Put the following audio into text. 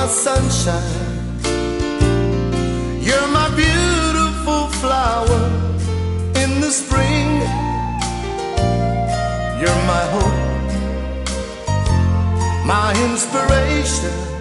my sunshine. You're my beautiful flower in the spring. You're my hope, my inspiration.